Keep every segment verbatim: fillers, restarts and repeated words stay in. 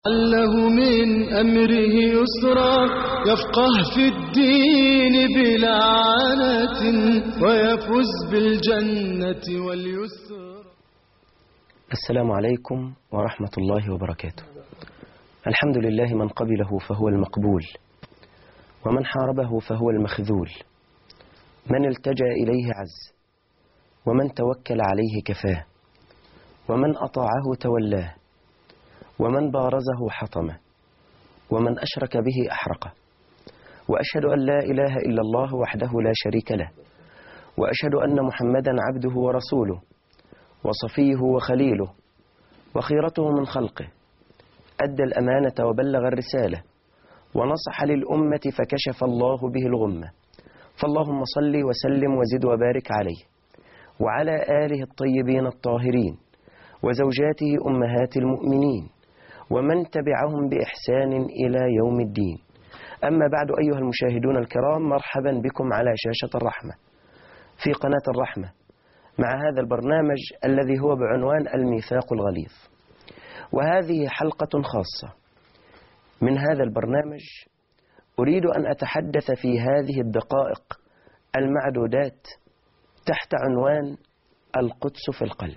علّه من أمره يسرا يفقه في الدين بلا عنة ويفوز بالجنة واليسر. السلام عليكم ورحمة الله وبركاته. الحمد لله من قبله فهو المقبول، ومن حاربه فهو المخذول، من التجأ إليه عز، ومن توكل عليه كفاه، ومن أطاعه تولاه، ومن بارزه حطمه، ومن أشرك به أحرقه. وأشهد أن لا إله إلا الله وحده لا شريك له، وأشهد أن محمدا عبده ورسوله وصفيه وخليله وخيرته من خلقه، أدى الأمانة وبلغ الرسالة ونصح للأمة فكشف الله به الغمة. فاللهم صل وسلم وزد وبارك عليه وعلى آله الطيبين الطاهرين وزوجاته أمهات المؤمنين ومن تبعهم بإحسان إلى يوم الدين. أما بعد، أيها المشاهدون الكرام، مرحبا بكم على شاشة الرحمة في قناة الرحمة مع هذا البرنامج الذي هو بعنوان الميثاق الغليظ. وهذه حلقة خاصة من هذا البرنامج أريد أن أتحدث في هذه الدقائق المعدودات تحت عنوان القدس في القلب.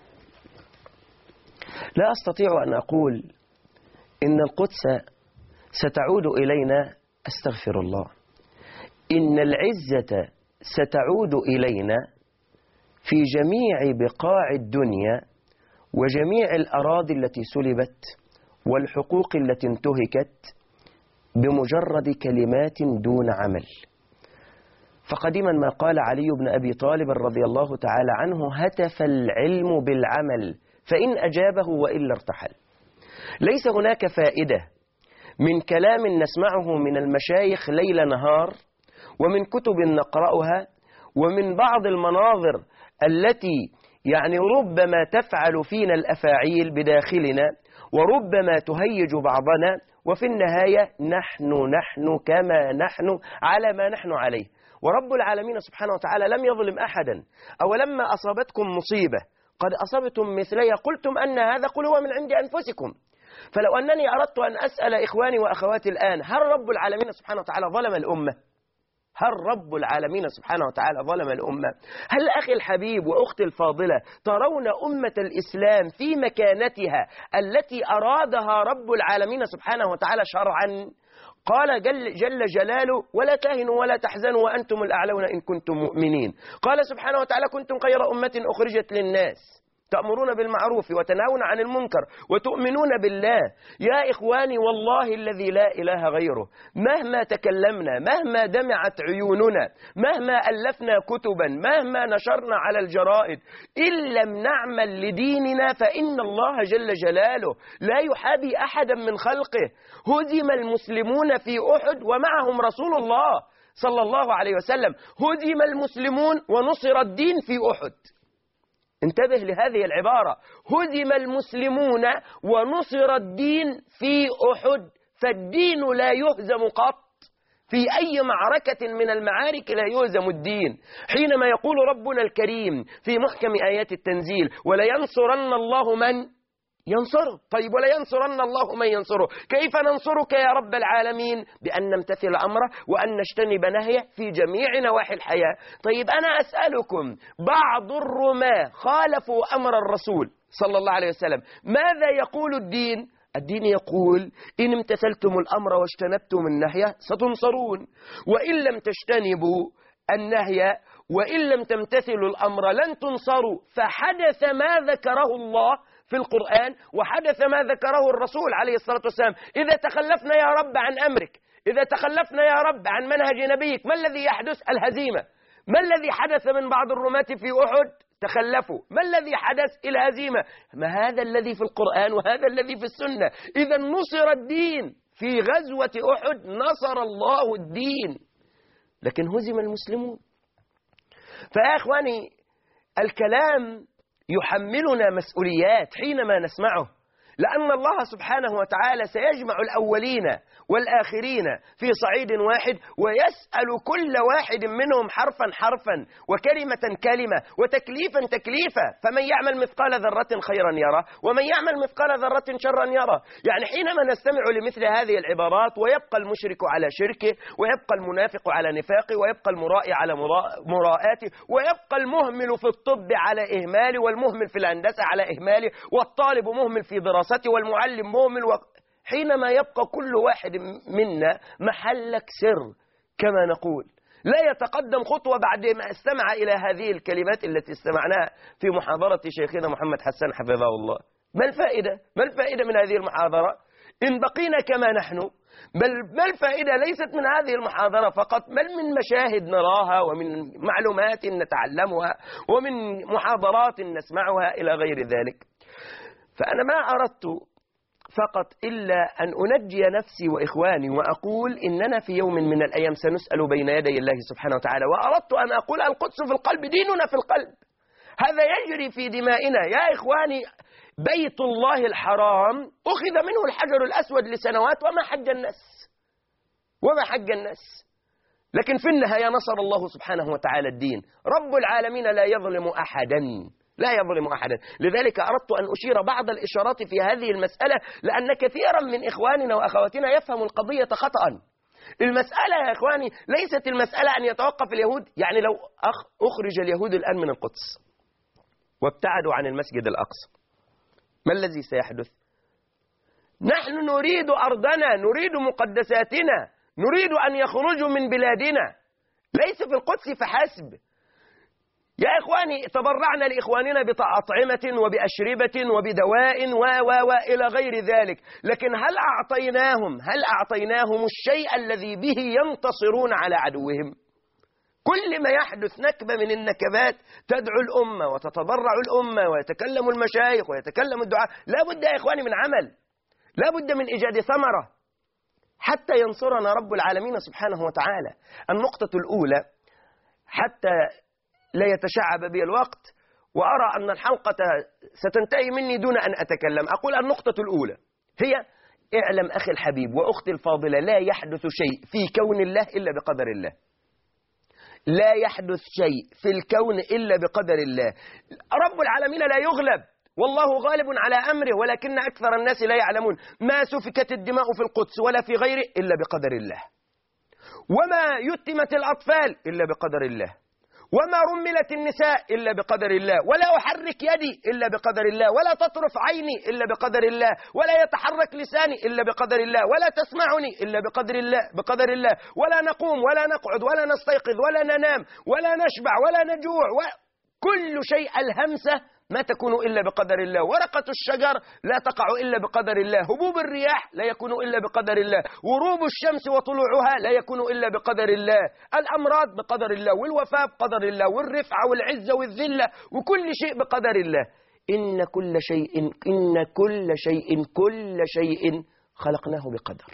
لا أستطيع أن أقول إن القدس ستعود إلينا، أستغفر الله، إن العزة ستعود إلينا في جميع بقاع الدنيا وجميع الأراضي التي سلبت والحقوق التي انتهكت بمجرد كلمات دون عمل. فقديما ما قال علي بن أبي طالب رضي الله تعالى عنه: هتف العلم بالعمل فإن أجابه وإلا ارتحل. ليس هناك فائدة من كلام نسمعه من المشايخ ليل نهار، ومن كتب نقرأها، ومن بعض المناظر التي يعني ربما تفعل فينا الأفاعيل بداخلنا وربما تهيج بعضنا، وفي النهاية نحن نحن كما نحن على ما نحن عليه. ورب العالمين سبحانه وتعالى لم يظلم أحدا. أولما أصابتكم مصيبة قد أصبتم مثليها قلتم أن هذا، قل هو من عند أنفسكم. فلو أنني أردت أن أسأل إخواني وأخواتي الآن: هل رب العالمين سبحانه وتعالى ظلم الأمة؟ هل رب العالمين سبحانه وتعالى ظلم الأمة؟ هل أخي الحبيب وأختي الفاضلة ترون أمة الإسلام في مكانتها التي أرادها رب العالمين سبحانه وتعالى شرعا؟ قال جل, جل جلاله: ولا تهنوا ولا تحزنوا وأنتم الأعلون إن كنتم مؤمنين. قال سبحانه وتعالى: كنتم خير أمة أخرجت للناس تأمرون بالمعروف وتنهون عن المنكر وتؤمنون بالله. يا إخواني، والله الذي لا إله غيره، مهما تكلمنا، مهما دمعت عيوننا، مهما ألفنا كتبا، مهما نشرنا على الجرائد، إن لم نعمل لديننا فإن الله جل جلاله لا يحابي أحدا من خلقه. هزم المسلمون في أحد ومعهم رسول الله صلى الله عليه وسلم. هزم المسلمون ونصر الدين في أحد. انتبه لهذه العبارة: هزم المسلمون ونصر الدين في أحد. فالدين لا يهزم قط، في أي معركة من المعارك لا يهزم الدين. حينما يقول ربنا الكريم في محكم آيات التنزيل: ولينصرن الله من ينصره. طيب، ولا ينصرن الله من ينصره، كيف ننصرك يا رب العالمين؟ بأن نمتثل أمره وأن نجتنب نهيه في جميع نواحي الحياة. طيب، أنا أسألكم: بعض الرماة خالفوا أمر الرسول صلى الله عليه وسلم، ماذا يقول الدين؟ الدين يقول: إن امتثلتم الأمر واجتنبتم النهي ستنصرون، وإن لم تجتنبوا النهي وإن لم تمتثلوا الأمر لن تنصروا. فحدث ما ذكره الله في القرآن وحدث ما ذكره الرسول عليه الصلاة والسلام. إذا تخلفنا يا رب عن أمرك، إذا تخلفنا يا رب عن منهج نبيك، ما الذي يحدث؟ الهزيمة. ما الذي حدث من بعض الرماة في أحد؟ تخلفوا. ما الذي حدث؟ الهزيمة. ما هذا الذي في القرآن وهذا الذي في السنة. إذا نصر الدين في غزوة أحد، نصر الله الدين، لكن هزم المسلمون. فيا إخواني، الكلام يحملنا مسؤوليات حينما نسمعه، لأن الله سبحانه وتعالى سيجمع الأولين والآخرين في صعيد واحد، ويسأل كل واحد منهم حرفا حرفا وكلمة كلمة وتكليفا تكليفا، فمن يعمل مثقال ذرة خيرا يرى ومن يعمل مثقال ذرة شرا يرى. يعني حينما نستمع لمثل هذه العبارات ويبقى المشرك على شركه، ويبقى المنافق على نفاقه، ويبقى المرائي على مراءاته، ويبقى المهمل في الطب على إهماله، والمهمل في الهندسة على إهماله، والطالب مهمل في دراسته، والمعلم مهمل و... حينما يبقى كل واحد منا محلك سر كما نقول، لا يتقدم خطوة بعد ما استمع إلى هذه الكلمات التي استمعناها في محاضرة شيخنا محمد حسان حفظه الله. ما الفائدة؟ ما الفائدة من هذه المحاضرة إن بقينا كما نحن؟ بل ما الفائدة ليست من هذه المحاضرة فقط، بل من مشاهد نراها، ومن معلومات نتعلمها، ومن محاضرات نسمعها إلى غير ذلك. فأنا ما أردت فقط إلا أن أنجي نفسي وإخواني وأقول إننا في يوم من الأيام سنسأل بين يدي الله سبحانه وتعالى. وأردت أن أقول القدس في القلب، ديننا في القلب، هذا يجري في دمائنا يا إخواني. بيت الله الحرام أخذ منه الحجر الأسود لسنوات وما حج الناس وما حج الناس لكن في النهاية نصر الله سبحانه وتعالى الدين. رب العالمين لا يظلم أحدا، لا يظلم أحدا. لذلك أردت أن أشير بعض الإشارات في هذه المسألة، لأن كثيرا من إخواننا وأخواتنا يفهم القضية خطأ. المسألة يا إخواني ليست المسألة أن يتوقف اليهود، يعني لو أخرج اليهود الآن من القدس وابتعدوا عن المسجد الأقصى، ما الذي سيحدث؟ نحن نريد أرضنا، نريد مقدساتنا، نريد أن يخرجوا من بلادنا، ليس في القدس فحسب. يا إخواني تبرعنا لإخواننا بأطعمة وبأشربة وبدواء و و وإلى غير ذلك، لكن هل أعطيناهم هل أعطيناهم الشيء الذي به ينتصرون على عدوهم؟ كل ما يحدث نكبة من النكبات تدعو الأمة وتتضرع الأمة ويتكلم المشايخ ويتكلم الدعاء. لا بد يا إخواني من عمل، لا بد من إيجاد ثمرة حتى ينصرنا رب العالمين سبحانه وتعالى. النقطة الأولى حتى لا يتشعب بي الوقت وأرى أن الحلقة ستنتهي مني دون أن أتكلم، أقول النقطة الأولى هي: اعلم أخي الحبيب وأختي الفاضلة، لا يحدث شيء في كون الله إلا بقدر الله. لا يحدث شيء في الكون إلا بقدر الله. رب العالمين لا يغلب، والله غالب على أمره، ولكن أكثر الناس لا يعلمون. ما سفكت الدماء في القدس ولا في غيره إلا بقدر الله، وما يتمت الأطفال إلا بقدر الله، وما رملت النساء إلا بقدر الله، ولا أحرك يدي إلا بقدر الله، ولا تطرف عيني إلا بقدر الله، ولا يتحرك لساني إلا بقدر الله، ولا تسمعني إلا بقدر الله بقدر الله، ولا نقوم ولا نقعد ولا نستيقظ ولا ننام ولا نشبع ولا نجوع، وكل شيء الهمسة ما تكون إلا بقدر الله. ورقة الشجر لا تقع إلا بقدر الله، هبوب الرياح لا يكون إلا بقدر الله، غروب الشمس وطلوعها لا يكون إلا بقدر الله، الأمراض بقدر الله، والوفاة بقدر الله، والرفعة والعزة والذلة، وكل شيء بقدر الله. إن كل شيء إن كل شيء كل شيء خلقناه بقدر.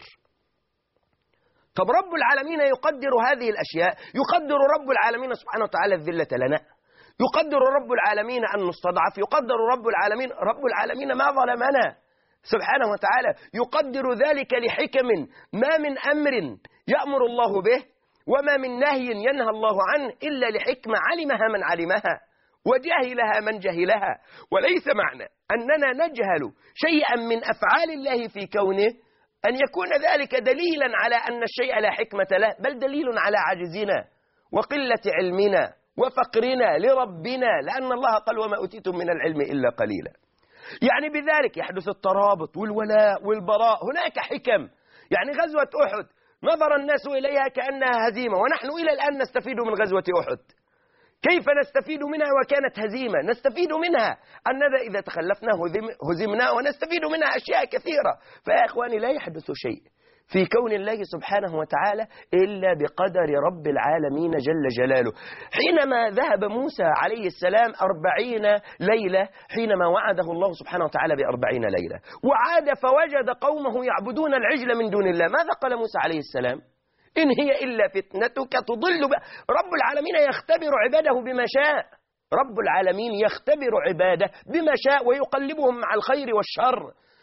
طب رب العالمين يقدر هذه الأشياء، يقدر رب العالمين سبحانه وتعالى الذلة لنا، يقدر رب العالمين أن نستضعف، يقدر رب العالمين رب العالمين ما ظلمنا سبحانه وتعالى، يقدر ذلك لحكم. ما من أمر يأمر الله به وما من نهي ينهى الله عنه إلا لحكمة علمها من علمها وجهلها من جهلها. وليس معنى أننا نجهل شيئا من أفعال الله في كونه أن يكون ذلك دليلا على أن الشيء لا حكمة له، بل دليل على عجزنا وقلة علمنا وفقرنا لربنا، لأن الله قال: وما أوتيتم من العلم إلا قليلا. يعني بذلك يحدث الترابط والولاء والبراء. هناك حكم. يعني غزوة أحد نظر الناس إليها كأنها هزيمة، ونحن إلى الآن نستفيد من غزوة أحد. كيف نستفيد منها وكانت هزيمة؟ نستفيد منها أننا إذا تخلفنا هزمنا، ونستفيد منها أشياء كثيرة. فيا إخواني لا يحدث شيء في كون الله سبحانه وتعالى إلا بقدر رب العالمين جل جلاله. حينما ذهب موسى عليه السلام أربعين ليلة، حينما وعده الله سبحانه وتعالى بأربعين ليلة، وعاد فوجد قومه يعبدون العجل من دون الله، ماذا قال موسى عليه السلام؟ إن هي إلا فتنتك تضل ب... رب العالمين يختبر عباده بما شاء، رب العالمين يختبر عباده بما شاء ويقلبهم مع الخير والشر.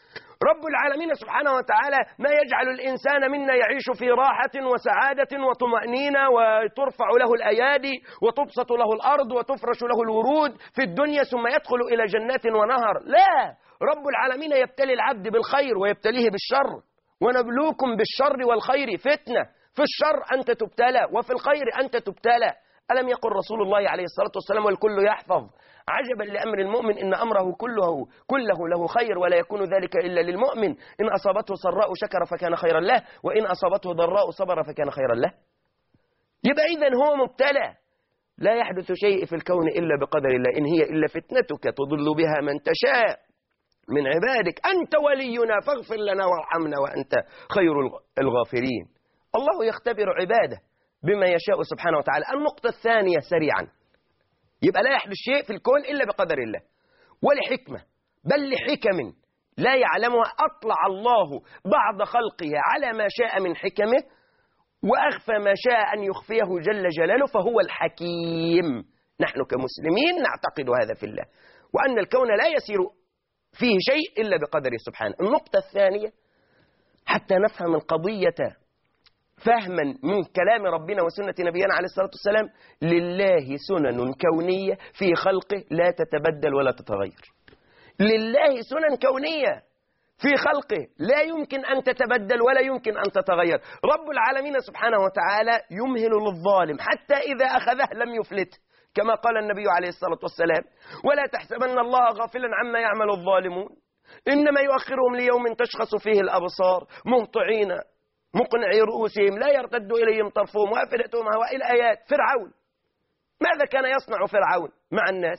رب العالمين سبحانه وتعالى ما يجعل الإنسان منا يعيش في راحة وسعادة وطمأنينة وترفع له الأيادي وتبسط له الأرض وتفرش له الورود في الدنيا ثم يدخل إلى جنات ونهر. لا، رب العالمين يبتلي العبد بالخير ويبتليه بالشر. ونبلوكم بالشر والخير فتنة، في الشر أنت تبتلى وفي الخير أنت تبتلى. ألم يقل رسول الله عليه الصلاة والسلام والكل يحفظ عجبا لأمر المؤمن إن أمره كله كله له خير ولا يكون ذلك إلا للمؤمن إن أصابته سراء شكر فكان خيرا له وإن أصابته ضراء صبر فكان خيرا له. يبقى إذن هو مبتلى. لا يحدث شيء في الكون إلا بقدر الله، إن هي إلا فتنتك تضل بها من تشاء من عبادك، أنت ولينا فاغفر لنا وارحمنا وأنت خير الغافرين. الله يختبر عباده بما يشاء سبحانه وتعالى. النقطة الثانية سريعا، يبقى لا يحدث شيء في الكون إلا بقدر الله ولحكمة، بل لحكم لا يعلمها أطلع الله بعض خلقه على ما شاء من حكمه وأخفى ما شاء أن يخفيه جل جلاله، فهو الحكيم. نحن كمسلمين نعتقد هذا في الله، وأن الكون لا يسير فيه شيء إلا بقدره سبحانه. النقطة الثانية حتى نفهم القضية فهما من كلام ربنا وسنة نبينا عليه الصلاة والسلام، لله سنن كونية في خلقه لا تتبدل ولا تتغير. لله سنن كونية في خلقه لا يمكن أن تتبدل ولا يمكن أن تتغير. رب العالمين سبحانه وتعالى يمهل للظالم حتى إذا أخذه لم يفلته، كما قال النبي عليه الصلاة والسلام: ولا تحسبن الله غافلا عما يعمل الظالمون إنما يؤخرهم ليوم تشخص فيه الأبصار مهطعين مقنعي رؤوسهم لا يرتد إليهم طرفهم وأفئدتهم هواء. الآيات. فرعون ماذا كان يصنع فرعون مع الناس؟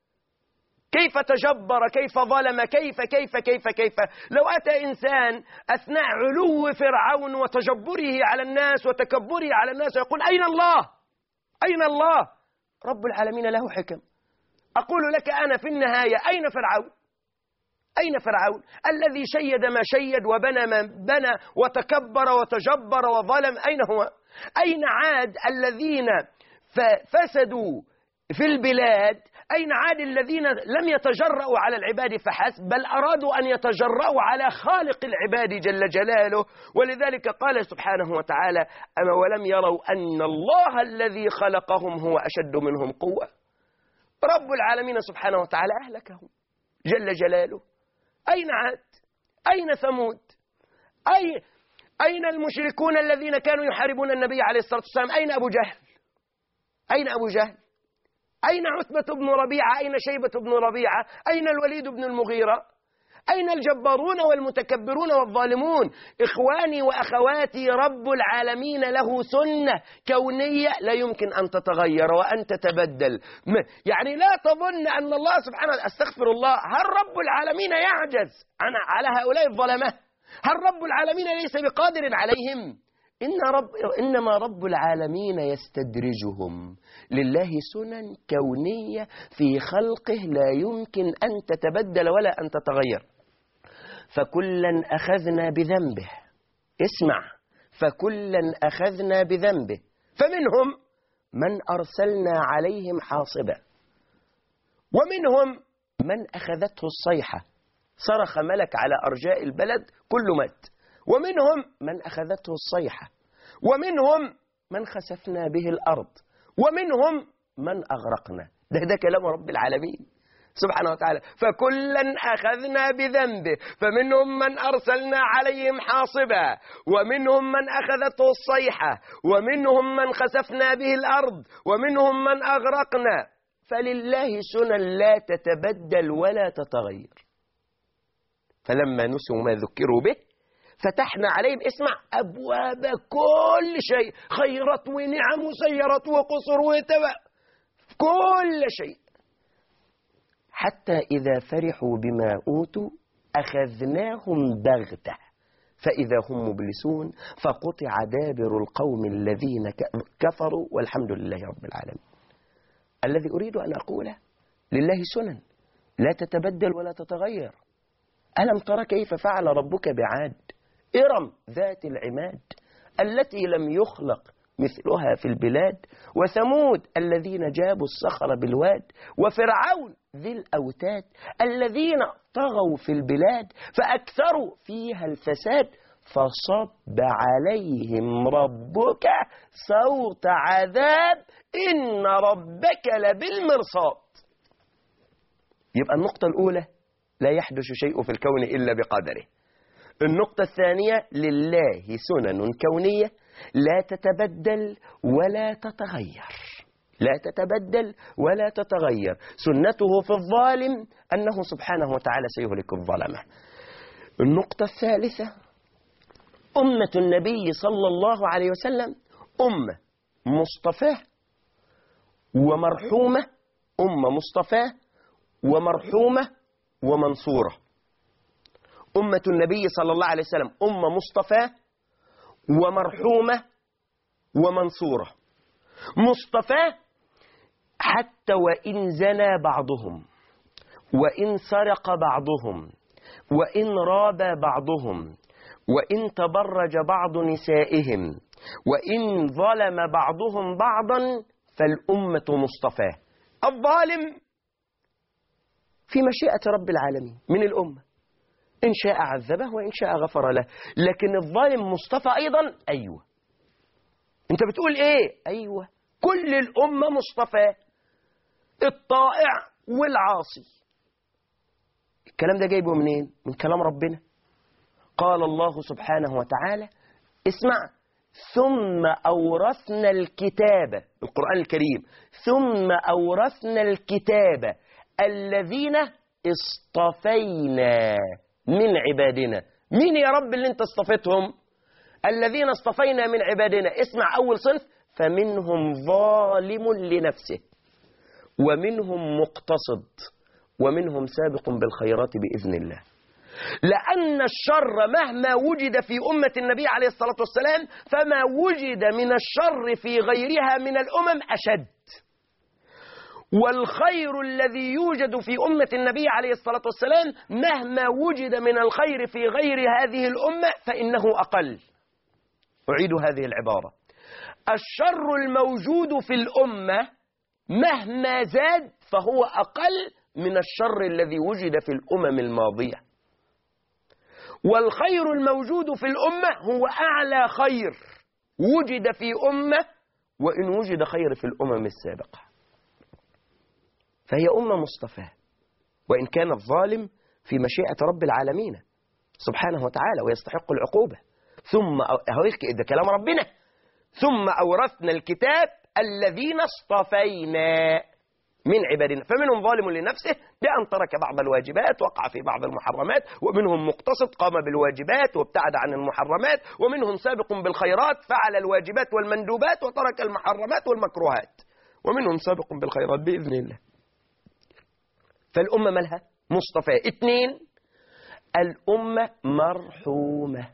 كيف تجبر، كيف ظلم، كيف كيف كيف كيف لو أتى إنسان أثناء علو فرعون وتجبره على الناس وتكبره على الناس يقول: أين الله؟ أين الله؟ رب العالمين له حكم. أقول لك أنا في النهاية: أين فرعون؟ أين فرعون الذي شيد ما شيد وبنى ما بنى وتكبر وتجبر وظلم؟ أين هو؟ أين عاد الذين فسدوا في البلاد؟ أين عاد الذين لم يتجرؤوا على العباد فحسب، بل أرادوا أن يتجرؤوا على خالق العباد جل جلاله؟ ولذلك قال سبحانه وتعالى: أما ولم يروا أن الله الذي خلقهم هو أشد منهم قوة. رب العالمين سبحانه وتعالى أهلكهم جل جلاله. أين عاد؟ أين ثمود؟ أي أين المشركون الذين كانوا يحاربون النبي عليه الصلاة والسلام؟ أين أبو جهل؟ أين أبو جهل؟ أين عتبة بن ربيعة؟ أين شيبة بن ربيعة؟ أين الوليد بن المغيرة؟ أين الجبارون والمتكبرون والظالمون؟ إخواني وأخواتي، رب العالمين له سنة كونية لا يمكن أن تتغير وأن تتبدل. يعني لا تظن أن الله سبحانه وتعالى، استغفر الله، هل رب العالمين يعجز على هؤلاء الظلمة؟ هل رب العالمين ليس بقادر عليهم؟ إن رب إنما رب العالمين يستدرجهم. لله سنن كونية في خلقه لا يمكن أن تتبدل ولا أن تتغير. فكلا أخذنا بذنبه. اسمع، فكلا أخذنا بذنبه، فمنهم من أرسلنا عليهم حاصبا ومنهم من أخذته الصيحة، صرخ ملك على أرجاء البلد كل مات، ومنهم من أخذته الصيحة، ومنهم من خسفنا به الأرض، ومنهم من أغرقنا. ده ده كلام رب العالمين سبحانه وتعالى. فكلا أخذنا بذنبه، فمنهم من أرسلنا عليهم حاصبا، ومنهم من أخذته الصيحة، ومنهم من خسفنا به الأرض، ومنهم من أغرقنا. فلله سنن لا تتبدل ولا تتغير. فلما نسوا ما ذكروا به فتحنا عليهم، اسمع، أبواب كل شيء، خيرات ونعم وسيرات وقصر وتبع كل شيء، حتى إذا فرحوا بما أوتوا أخذناهم بغتة فإذا هم مبلسون فقطع دابر القوم الذين كفروا والحمد لله رب العالمين. الذي أريد أن أقوله: لله سنن لا تتبدل ولا تتغير. ألم تر كيف فعل ربك بعاد؟ إرم ذات العماد التي لم يخلق مثلها في البلاد وثمود الذين جابوا الصخر بالواد وفرعون ذي الأوتاد الذين طغوا في البلاد فأكثروا فيها الفساد فصب عليهم ربك صوت عذاب إن ربك لبالمرصاد. يبقى النقطة الأولى لا يحدث شيء في الكون إلا بقدره. النقطة الثانية لله سنن كونية لا تتبدل ولا تتغير، لا تتبدل ولا تتغير. سنته في الظالم أنه سبحانه وتعالى سيهلك الظلمة. النقطة الثالثة أمة النبي صلى الله عليه وسلم أمة مصطفاة ومرحومة، أمة مصطفاة ومرحومة ومنصورة. أمة النبي صلى الله عليه وسلم أمة مصطفاة ومرحومة ومنصورة. مصطفاة حتى وإن زنى بعضهم وإن سرق بعضهم وإن رابى بعضهم وإن تبرج بعض نسائهم وإن ظلم بعضهم بعضا فالأمة مصطفاة. الظالم في مشيئة رب العالمين من الأمة، إن شاء عذبه وإن شاء غفر له. لكن الظالم مصطفى أيضا. أيوة أنت بتقول إيه؟ أيوة كل الأمة مصطفى، الطائع والعاصي. الكلام ده جايبه منين؟ من كلام ربنا. قال الله سبحانه وتعالى اسمع ثم أورثنا الكتاب، القرآن الكريم، ثم أورثنا الكتاب الذين اصطفينا من عبادنا. مين يا رب اللي انت اصطفيتهم؟ الذين اصطفينا من عبادنا. اسمع أول صنف فمنهم ظالم لنفسه ومنهم مقتصد ومنهم سابق بالخيرات بإذن الله. لأن الشر مهما وجد في أمة النبي عليه الصلاة والسلام فما وجد من الشر في غيرها من الأمم أشد، والخير الذي يوجد في أمة النبي عليه الصلاة والسلام مهما وجد من الخير في غير هذه الأمة فإنه أقل. أعيد هذه العبارة: الشر الموجود في الأمة مهما زاد فهو أقل من الشر الذي وجد في الأمم الماضية، والخير الموجود في الأمة هو أعلى خير وجد في أمة وإن وجد خير في الأمم السابقة. فهي أمة مصطفاة وإن كان الظالم في مشيئة رب العالمين سبحانه وتعالى ويستحق العقوبة. ثم ده كلام ربنا، ثم أورثنا الكتاب الذين اصطفينا من عبادنا فمنهم ظالم لنفسه بأن ترك بعض الواجبات وقع في بعض المحرمات، ومنهم مقتصد قام بالواجبات وابتعد عن المحرمات، ومنهم سابق بالخيرات فعل الواجبات والمندوبات وترك المحرمات والمكروهات، ومنهم سابق بالخيرات بإذن الله. فالأمة مالها مصطفى. اثنين، الأمة مرحومة.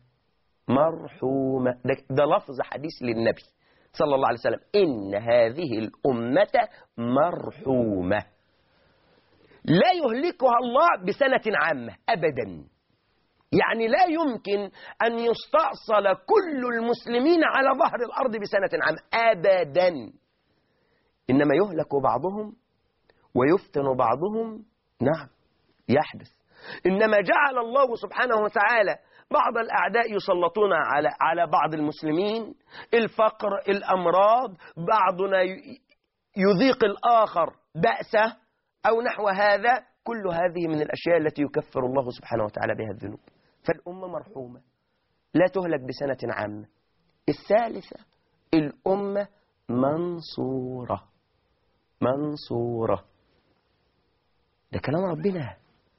مرحومة ده, ده لفظ حديث للنبي صلى الله عليه وسلم: إن هذه الأمة مرحومة. لا يهلكها الله بسنة عامة أبدا، يعني لا يمكن أن يستأصل كل المسلمين على ظهر الأرض بسنة عامة أبدا، إنما يهلك بعضهم ويفتن بعضهم. نعم يحدث. إنما جعل الله سبحانه وتعالى بعض الأعداء يسلطون على على بعض المسلمين، الفقر، الأمراض، بعضنا يذيق الآخر بأسه أو نحو هذا. كل هذه من الأشياء التي يكفر الله سبحانه وتعالى بها الذنوب. فالأمة مرحومة لا تهلك بسنة عامة. الثالثة، الأمة منصورة. منصورة ده كلام ربنا،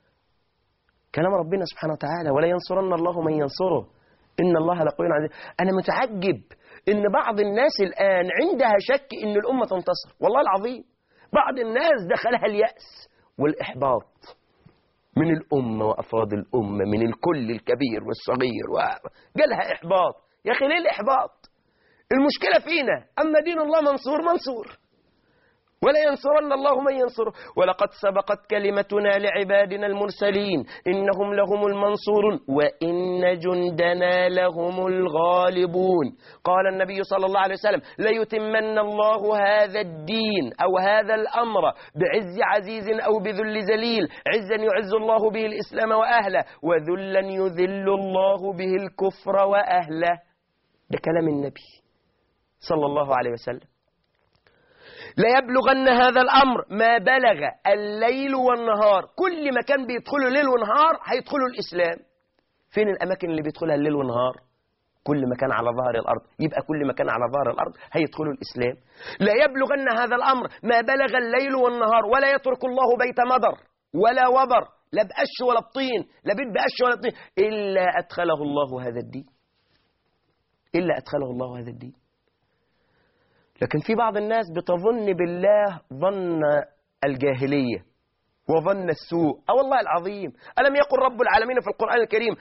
كلام ربنا سبحانه وتعالى: ولا ينصرن الله من ينصره إن الله لقوي عزيز. أنا متعجب إن بعض الناس الآن عندها شك إن الأمة تنتصر. والله العظيم بعض الناس دخلها اليأس والإحباط من الأمة وأفراد الأمة، من الكل الكبير والصغير، وجالها إحباط. يا أخي ليه الإحباط؟ المشكلة فينا. أما دين الله منصور منصور، ولا ينصرن الله من ينصره. ولقد سبقت كلمتنا لعبادنا المرسلين إنهم لهم المنصورون وإن جندنا لهم الغالبون. قال النبي صلى الله عليه وسلم ليتمن الله هذا الدين أو هذا الأمر بعز عزيز أو بذل ذليل، عزا يعز الله به الإسلام وأهله، وذلا يذل الله به الكفر وأهله. ده كلام النبي صلى الله عليه وسلم. ليبلغن هذا الأمر ما بلغ الليل والنهار، كل مكان بيدخلوا ليل ونهار هيدخلوا الإسلام. فين الأماكن اللي بيدخلها الليل والنهار؟ كل مكان على ظهر الأرض، يبقى كل مكان على ظهر الأرض هيدخلوا الإسلام. لا يبلغن هذا الأمر ما بلغ الليل والنهار، ولا يترك الله بيت مضر ولا وبر، لا بقش ولا بطين، لا بيت بقش ولا بطين، إلا أدخله الله هذا الدين، إلا أدخله الله هذا الدين. لكن في بعض الناس بتظن بالله ظن الجاهلية وظن السوء. أو والله العظيم ألم يقل رب العالمين في القرآن الكريم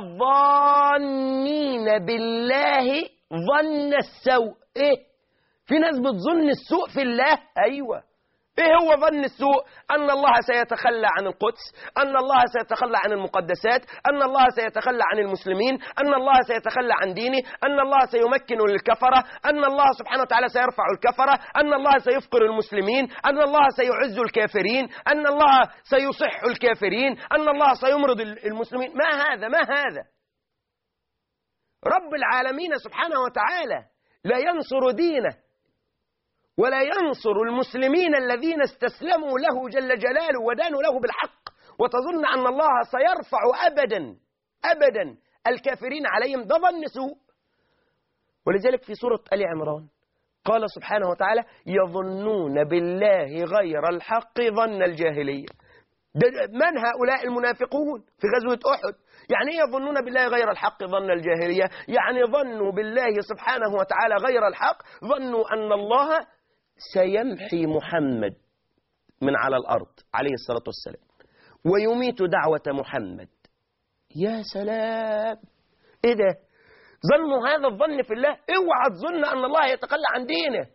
الظانين بالله ظن السوء؟ إيه؟ في ناس بتظن السوء في الله. أيوة. إيه هو ظن السوء؟ أن الله سيتخلى عن القدس، أن الله سيتخلى عن المقدسات، أن الله سيتخلى عن المسلمين، أن الله سيتخلى عن دينه، أن الله سيمكن للكفرة، أن الله سبحانه وتعالى سيرفع الكفرة، أن الله سيفقر المسلمين، أن الله سيعز الكافرين، أن الله سيصح الكافرين، أن الله سيمرض المسلمين. ما هذا؟ ما هذا؟ رب العالمين سبحانه وتعالى لا ينصر دينه ولا ينصر المسلمين الذين استسلموا له جل جلاله ودانوا له بالحق، وتظن أن الله سيرفع أبدا أبدا الكافرين عليهم. ده ظن سوء. ولذلك في سورة آل عمران قال سبحانه وتعالى يظنون بالله غير الحق ظن الجاهلية. من هؤلاء المنافقون في غزوة أحد؟ يعني ايه يظنون بالله غير الحق ظن الجاهلية؟ يعني ظنوا بالله سبحانه وتعالى غير الحق، ظنوا أن الله سيمحي محمد من على الأرض عليه الصلاة والسلام ويميت دعوة محمد. يا سلام، ايه ده؟ ظنوا هذا الظن في الله. اوعى تظن أن الله يتخلى عن دينه.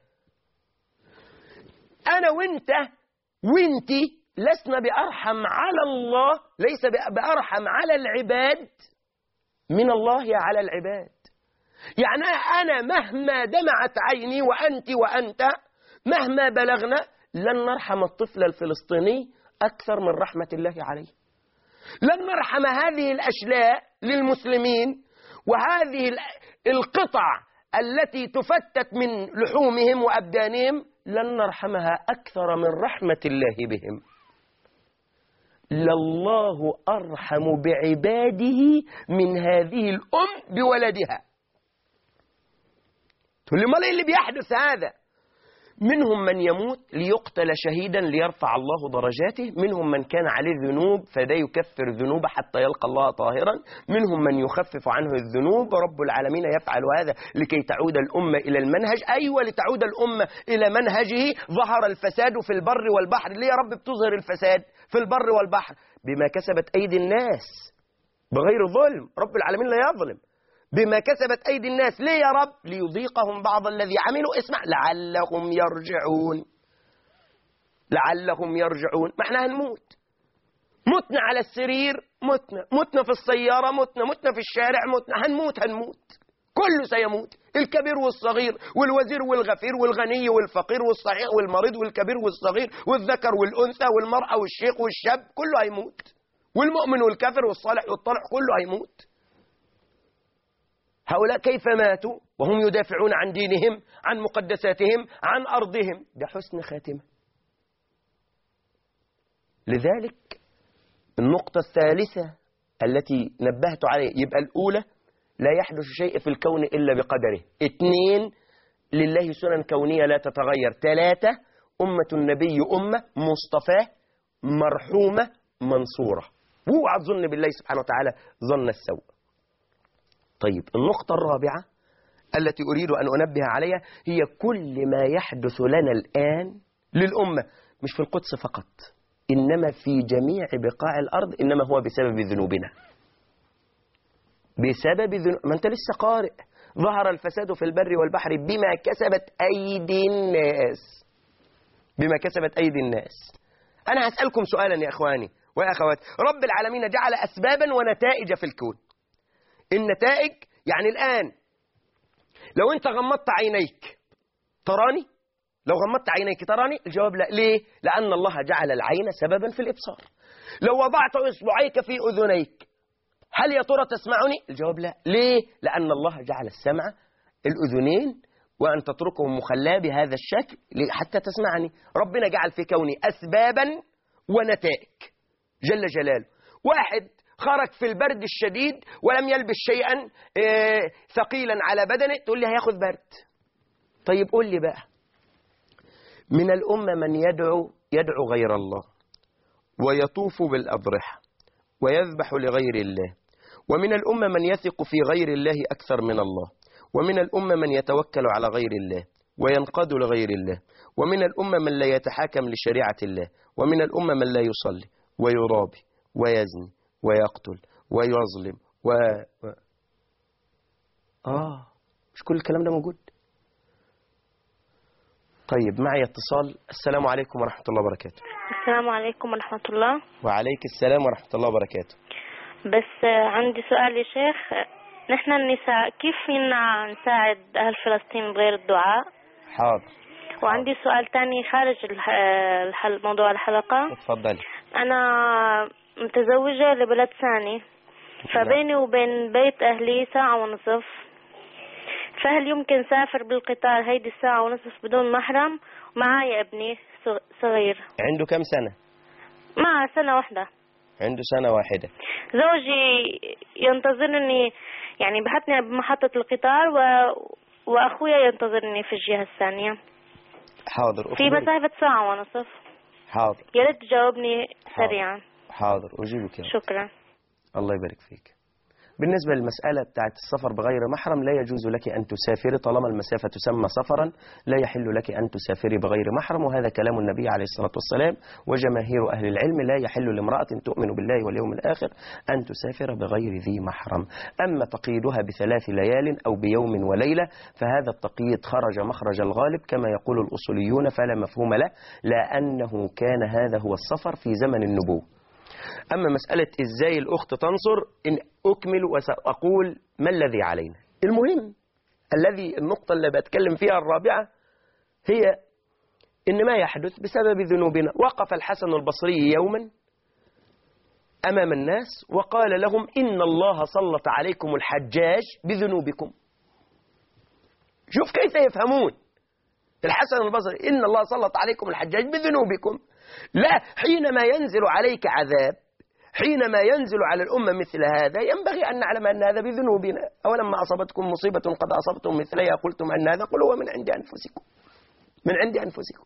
أنا وانت وانتي لسنا بأرحم على الله، ليس بأرحم على العباد من الله على العباد. يعني أنا مهما دمعت عيني وأنت وأنت مهما بلغنا لن نرحم الطفل الفلسطيني أكثر من رحمة الله عليه. لن نرحم هذه الأشلاء للمسلمين، وهذه القطع التي تفتت من لحومهم وأبدانهم لن نرحمها أكثر من رحمة الله بهم. لله أرحم بعباده من هذه الأم بولدها. تقول لي ما اللي بيحدث هذا؟ منهم من يموت ليقتل شهيدا ليرفع الله درجاته، منهم من كان عليه ذنوب فده يكفر ذنوبه حتى يلقى الله طاهرا، منهم من يخفف عنه الذنوب. رب العالمين يفعل هذا لكي تعود الأمة إلى المنهج. أيوة، لتعود الأمة إلى منهجه. ظهر الفساد في البر والبحر. ليه يا رب بتظهر الفساد في البر والبحر؟ بما كسبت أيدي الناس بغير ظلم. رب العالمين لا يظلم. بما كسبت أيدي الناس. ليه يا رب؟ ليذيقهم بعض الذي عملوا. اسمع، لعلهم يرجعون. لعلهم يرجعون. ما احنا هنموت. متنا على السرير، متنا متنا في السيارة، متنا متنا في الشارع، متنا هنموت هنموت كله سيموت. الكبير والصغير والوزير والغفير والغني والفقير والصحيح والمريض والكبير والصغير والذكر والأنثى والمرأة والشيخ والشاب كله هيموت. والمؤمن والكافر والصالح والطالح كله هيموت. هؤلاء كيف ماتوا وهم يدافعون عن دينهم، عن مقدساتهم، عن أرضهم؟ ده حسن خاتمة. لذلك النقطة الثالثة التي نبهت عليه، يبقى الأولى لا يحدث شيء في الكون إلا بقدره. اثنين، لله سنن كونية لا تتغير. ثلاثة، أمة النبي أمة مصطفاة مرحومة منصورة. واوعى تظن بالله سبحانه وتعالى ظن السوء. طيب، النقطة الرابعة التي أريد أن أنبه عليها هي كل ما يحدث لنا الآن للأمة مش في القدس فقط، إنما في جميع بقاع الأرض، إنما هو بسبب ذنوبنا. بسبب ذنوب. ما أنت لسه قارئ ظهر الفساد في البر والبحر بما كسبت أيدي الناس. بما كسبت أيدي الناس. أنا هسألكم سؤالا يا إخواني ويا أخواتي. رب العالمين جعل أسبابا ونتائج في الكون. النتائج يعني الآن لو أنت غمضت عينيك تراني؟ لو غمضت عينيك تراني؟ الجواب لا. ليه؟ لأن الله جعل العين سببا في الإبصار. لو وضعت إصبعيك في أذنيك هل يا ترى تسمعني؟ الجواب لا. ليه؟ لأن الله جعل السمع الأذنين وأن تتركهم مخلاة بهذا الشكل حتى تسمعني. ربنا جعل في كونه أسبابا ونتائج جل جلاله. واحد خرج في البرد الشديد ولم يلبس شيئا ثقيلا على بدنه، تقول لي هياخد برد. طيب قول لي بقى، من الأمة من يدعو يدعو غير الله ويطوف بالأضرحة ويذبح لغير الله، ومن الأمة من يثق في غير الله أكثر من الله، ومن الأمة من يتوكل على غير الله وينقاد لغير الله، ومن الأمة من لا يتحاكم لشريعة الله، ومن الأمة من لا يصلي ويرابي ويزني ويقتل ويظلم و... و... آه مش كل الكلام ده موجود؟ طيب معي اتصال. السلام عليكم ورحمة الله وبركاته. السلام عليكم ورحمة الله. وعليك السلام ورحمة الله وبركاته. بس عندي سؤال يا شيخ، نحن النساء كيف فينا نساعد أهل فلسطين بغير الدعاء؟ حاضر. وعندي سؤال تاني خارج الحل موضوع الحلقة. اتفضلي. أنا متزوجة لبلد ثاني، فبيني وبين بيت أهلي ساعة ونصف، فهل يمكن سافر بالقطار هيدي الساعة ونصف بدون محرم؟ ومعايا ابني صغير. عنده كم سنة؟ مع سنة واحدة. عنده سنة واحدة. زوجي ينتظرني، يعني بحثني بمحطة القطار و... وأخويا ينتظرني في الجهة الثانية. حاضر. في مسافة ساعة ونصف. حاضر. يا ريت تجاوبني سريعا. حاضر أجيبك. شكرا. الله يبارك فيك. بالنسبة للمسألة بتاعت السفر بغير محرم، لا يجوز لك أن تسافري طالما المسافة تسمى سفرا، لا يحل لك أن تسافري بغير محرم، وهذا كلام النبي عليه الصلاة والسلام وجماهير أهل العلم. لا يحل لامرأة تؤمن بالله واليوم الآخر أن تسافر بغير ذي محرم. أما تقييدها بثلاث ليال أو بيوم وليلة فهذا التقييد خرج مخرج الغالب كما يقول الأصوليون، فلا مفهوم له، لأنه كان هذا هو السفر في زمن النبوة. أما مسألة إزاي الأخت تنصر، إن أكمل وسأقول ما الذي علينا. المهم الذي النقطة اللي بتكلم فيها الرابعة هي إن ما يحدث بسبب ذنوبنا. وقف الحسن البصري يوما أمام الناس وقال لهم إن الله سلط عليكم الحجاج بذنوبكم. شوف كيف يفهمون الحسن البصري، إن الله سلط عليكم الحجاج بذنوبكم. لا، حينما ينزل عليك عذاب، حينما ينزل على الأمة مثل هذا، ينبغي أن نعلم أن هذا بذنوبنا. أولما أصابتكم مصيبة قد أصبتم مثلها قلتم أن هذا، قل هو من عند أنفسكم، من عند أنفسكم.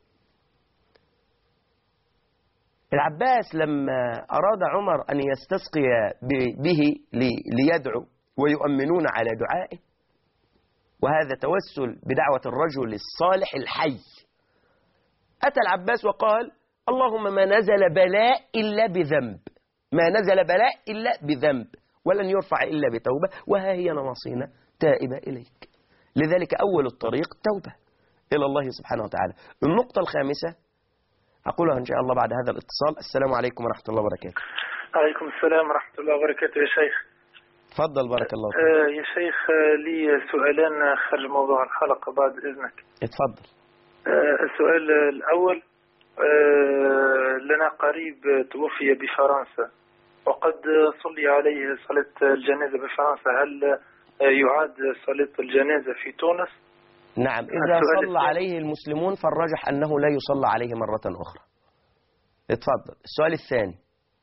العباس لما أراد عمر أن يستسقي به ليدعو ويؤمنون على دعائه، وهذا توسل بدعوة الرجل الصالح الحي، أتى العباس وقال اللهم ما نزل بلاء إلا بذنب، ما نزل بلاء إلا بذنب، ولن يرفع إلا بتوبة، وها هي نواصينا تائبة إليك. لذلك أول الطريق توبة إلى الله سبحانه وتعالى. النقطة الخامسة أقولها إن شاء الله بعد هذا الاتصال. السلام عليكم ورحمة الله وبركاته. عليكم السلام ورحمة الله وبركاته يا شيخ. تفضل بارك الله فيك. آه يا شيخ، لي سؤالان خارج موضوع الحلقة بعد إذنك. اتفضل. آه السؤال الأول، آه لنا قريب توفي بفرنسا وقد صلي عليه صلاة الجنازة بفرنسا، هل يعاد صلاة الجنازة في تونس؟ نعم، إذا صلى عليه المسلمون فالرجح أنه لا يصلى عليه مرة أخرى. اتفضل. السؤال الثاني.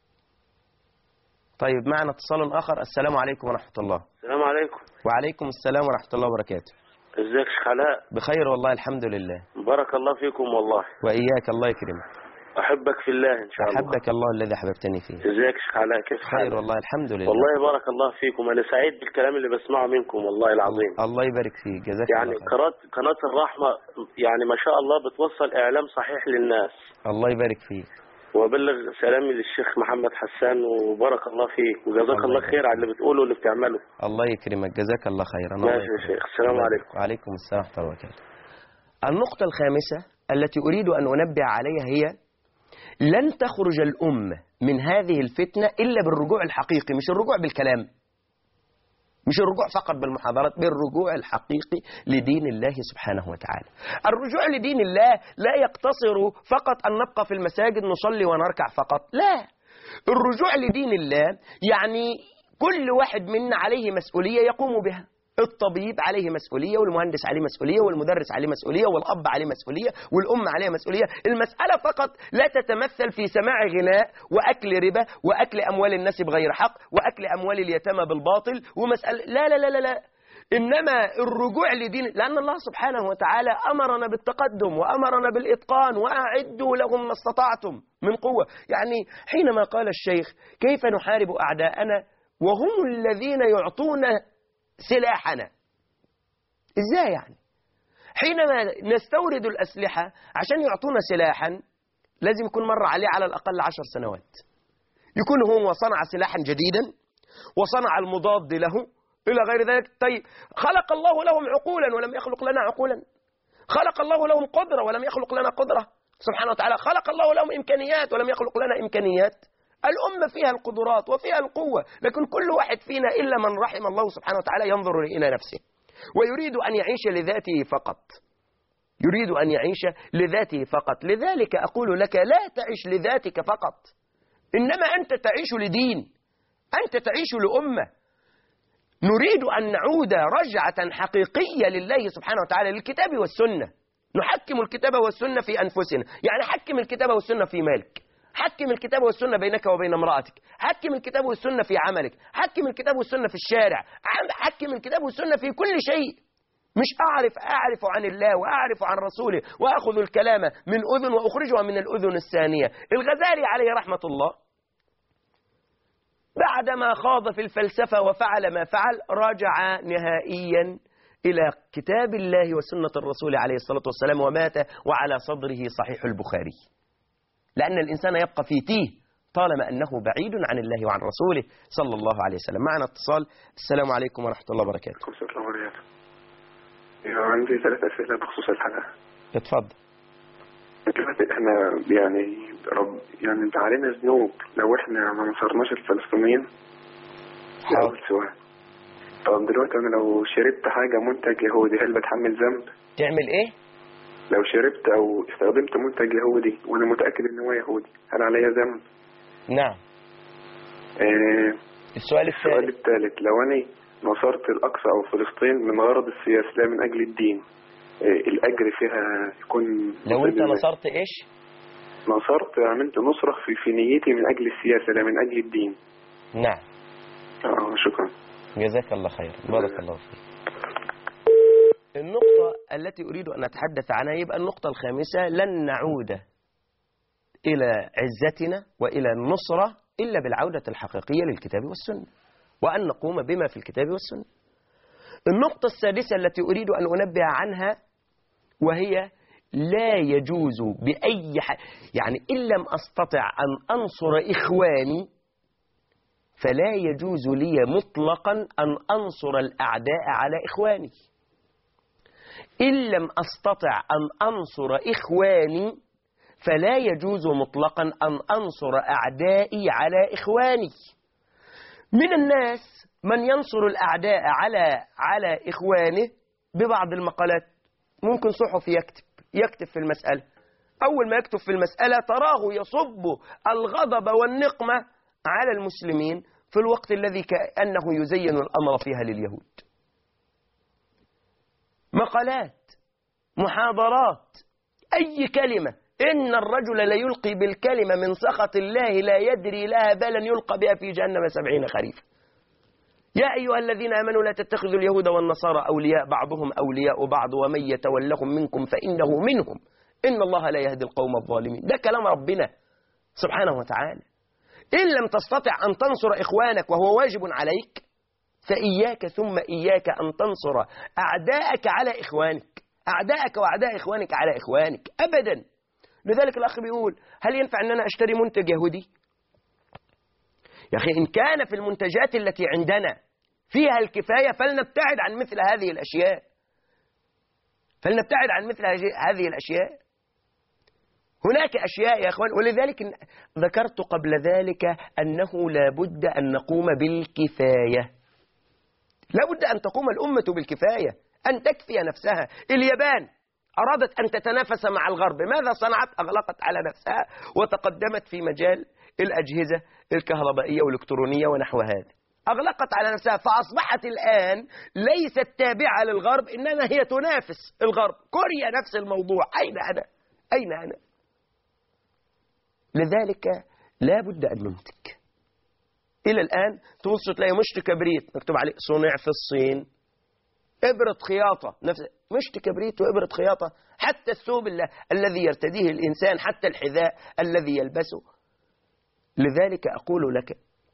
طيب معنا اتصال آخر. السلام عليكم ورحمة الله. السلام عليكم. وعليكم السلام ورحمة الله وبركاته. ازيك شيخ علاء؟ بخير والله الحمد لله. بارك الله فيكم والله. وإياك الله يكرمك. أحبك في الله إن شاء الله. أحبك الله الذي أحببتني فيه. ازيك شيخ علاء؟ كيف حالك؟ خير والله الحمد لله. والله بارك الله فيكم، أنا سعيد بالكلام اللي بسمعه منكم والله العظيم. الله يبارك فيك، جزاك يعني الله خير. قناة قناة الرحمة يعني ما شاء الله بتوصل إعلام صحيح للناس. الله يبارك فيك. وبلغ سلامي للشيخ محمد حسان وبارك الله فيك وجزاك الله خير على اللي بتقوله واللي بتعمله. الله يكرمك، جزاك الله خيرا. ماشي يا شيخ. السلام عليكم. وعليكم السلام ورحمة الله وبركاته. النقطة الخامسة التي أريد أن أنبه عليها هي لن تخرج الأمة من هذه الفتنة إلا بالرجوع الحقيقي، مش الرجوع بالكلام، مش الرجوع فقط بالمحاضرات، بالرجوع الحقيقي لدين الله سبحانه وتعالى. الرجوع لدين الله لا يقتصر فقط أن نبقى في المساجد نصلي ونركع فقط، لا، الرجوع لدين الله يعني كل واحد منا عليه مسؤولية يقوم بها. الطبيب عليه مسؤولية، والمهندس عليه مسؤولية، والمدرس عليه مسؤولية، والأب عليه مسؤولية، والأم عليها مسؤولية. المسألة فقط لا تتمثل في سماع غناء وأكل ربا وأكل أموال الناس بغير حق وأكل أموال اليتامى بالباطل ومسألة لا لا لا لا, لا. إنما الرجوع لدين، لأن الله سبحانه وتعالى أمرنا بالتقدم وأمرنا بالإتقان وأعدوا لهم ما استطعتم من قوة. يعني حينما قال الشيخ كيف نحارب أعداءنا وهم الذين يعطون سلاحنا، إزاي يعني؟ حينما نستورد الأسلحة عشان يعطونا سلاحا لازم يكون مر عليه على الأقل عشر سنوات، يكون هو صنع سلاحا جديدا وصنع المضاد له إلى غير ذلك. طيب خلق الله لهم عقولا ولم يخلق لنا عقولا، خلق الله لهم قدرة ولم يخلق لنا قدرة سبحانه وتعالى، خلق الله لهم إمكانيات ولم يخلق لنا إمكانيات. الأمة فيها القدرات وفيها القوة، لكن كل واحد فينا إلا من رحم الله سبحانه وتعالى ينظر إلى نفسه ويريد أن يعيش لذاته فقط، يريد أن يعيش لذاته فقط. لذلك أقول لك لا تعيش لذاتك فقط، إنما أنت تعيش لدين، أنت تعيش لأمة. نريد أن نعود رجعة حقيقية لله سبحانه وتعالى، للكتاب والسنة. نحكم الكتاب والسنة في أنفسنا، يعني حكم الكتاب والسنة في مالك، حكم الكتاب والسنة بينك وبين امرأتك، حكم الكتاب والسنة في عملك، حكم الكتاب والسنة في الشارع، حكم الكتاب والسنة في كل شيء. مش أعرف أعرف عن الله وأعرف عن رسوله وأخذ الكلام من أذن وأخرجها من الأذن الثانية. الغزالي عليه رحمة الله بعدما خاض في الفلسفة وفعل ما فعل رجع نهائيا إلى كتاب الله وسنة الرسول عليه الصلاة والسلام ومات وعلى صدره صحيح البخاري، لأن الإنسان يبقى في تيه طالما أنه بعيد عن الله وعن رسوله صلى الله عليه وسلم. معنا اتصال. السلام عليكم ورحمة الله وبركاته. السلام عليكم ورحمة الله. عندي ثلاث أسئلة بخصوص الحلقة. اتفضل. دلوقتي احنا يعني رب يعني انت علينا ذنوب لو احنا ما نصرناش الفلسطينيين. حاضر. سؤال. طب دلوقتي انا لو شربت حاجة منتج يهودي هل بتحمل ذنب؟ تعمل ايه؟ لو شربت او استخدمت منتج يهودي وانا متأكد ان هو يهودي هل عليا ذنب؟ نعم. اه السؤال الثالث. السؤال الثالث لو انا نصرت الاقصى او فلسطين من غرض السياسي لا من اجل الدين اه الاجر فيها يكون لو انت نصرت ايش؟ نصرت عملت نصرة في في نيتي من اجل السياسة لا من اجل الدين. نعم. اه شكرا. جزاك الله خير. بارك الله فيك. النقطة التي أريد أن أتحدث عنها يبقى النقطة الخامسة، لن نعود إلى عزتنا وإلى النصرة إلا بالعودة الحقيقية للكتاب والسنة وأن نقوم بما في الكتاب والسنة. النقطة السادسة التي أريد أن أنبه عنها وهي لا يجوز بأي حال، يعني إن لم أستطع أن أنصر إخواني فلا يجوز لي مطلقا أن أنصر الأعداء على إخواني. إن لم أستطع أن أنصر إخواني فلا يجوز مطلقا أن أنصر أعدائي على إخواني. من الناس من ينصر الأعداء على على إخوانه ببعض المقالات، ممكن صحفي يكتب يكتب في المسألة، أول ما يكتب في المسألة تراه يصب الغضب والنقمة على المسلمين في الوقت الذي كأنه يزين الأمر فيها لليهود. مقالات، محاضرات، أي كلمة، إن الرجل ليلقي بالكلمة من سخط الله لا يدري لها بالا يلقى بها في جهنم سبعين خريفا. يا أيها الذين آمنوا لا تتخذوا اليهود والنصارى أولياء بعضهم أولياء بعض ومن يتولهم منكم فإنه منهم إن الله لا يهدي القوم الظالمين. ده كلام ربنا سبحانه وتعالى. إن لم تستطع أن تنصر إخوانك وهو واجب عليك فإياك ثم إياك أن تنصر أعداءك على إخوانك، أعداءك وأعداء إخوانك على إخوانك أبدا. لذلك الأخ بيقول هل ينفع أن أنا أشتري منتج يهودي؟ يا أخي إن كان في المنتجات التي عندنا فيها الكفاية فلنبتعد عن مثل هذه الأشياء، فلنبتعد عن مثل هذه الأشياء. هناك أشياء يا أخوان، ولذلك ذكرت قبل ذلك أنه لا بد أن نقوم بالكفاية. لا بد أن تقوم الأمة بالكفاية، أن تكفي نفسها. اليابان أرادت أن تتنافس مع الغرب، ماذا صنعت؟ أغلقت على نفسها وتقدمت في مجال الأجهزة الكهربائية والإلكترونية ونحو هذا، أغلقت على نفسها، فأصبحت الآن ليست تابعة للغرب، إنما هي تنافس الغرب. كوريا نفس الموضوع. أين أنا؟ أين أنا؟ لذلك لا بد أن ننتج. إلى الآن تبص تلاقي مشط كبريت مكتوب عليه صنع في الصين، إبرة خياطة نفس مشط كبريت وإبرة خياطة، حتى الثوب الذي يرتديه الإنسان، حتى الحذاء الذي يلبسه. لذلك أقول لك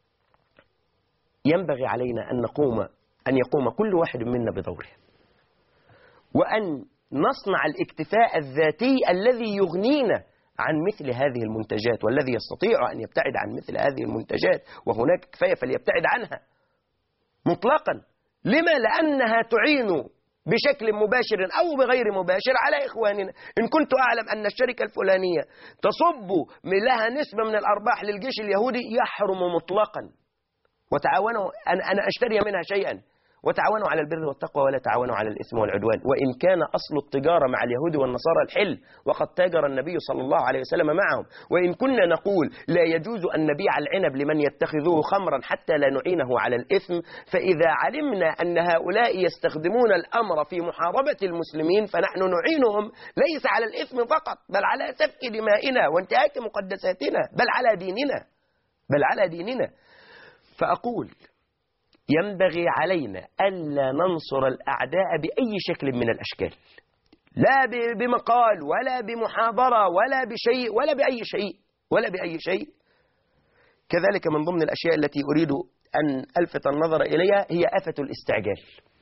ينبغي علينا أن نقوم أن يقوم كل واحد منا بدوره، وأن نصنع الاكتفاء الذاتي الذي يغنينا عن مثل هذه المنتجات، والذي يستطيع أن يبتعد عن مثل هذه المنتجات وهناك كفاية فليبتعد عنها مطلقا. لما؟ لأنها تعين بشكل مباشر أو بغير مباشر على إخواننا. إن كنت أعلم أن الشركة الفلانية تصب لها نسبة من الأرباح للجيش اليهودي، يحرم مطلقا. وتعاونوا أن أنا أشتري منها شيئا، وتعاونوا على البر والتقوى ولا تعاونوا على الإثم والعدوان. وإن كان أصل التجارة مع اليهود والنصارى الحل، وقد تاجر النبي صلى الله عليه وسلم معهم. وإن كنا نقول لا يجوز أن نبيع العنب لمن يتخذه خمرا حتى لا نعينه على الإثم، فإذا علمنا أن هؤلاء يستخدمون الأمر في محاربة المسلمين فنحن نعينهم ليس على الإثم فقط، بل على سفك دمائنا وانتهاك مقدساتنا، بل على ديننا، بل على ديننا. فأقول ينبغي علينا ألا ننصر الأعداء بأي شكل من الأشكال، لا بمقال ولا بمحاضرة ولا بشيء ولا بأي شيء ولا بأي شيء. كذلك من ضمن الأشياء التي أريد أن ألفت النظر إليها هي آفة الاستعجال.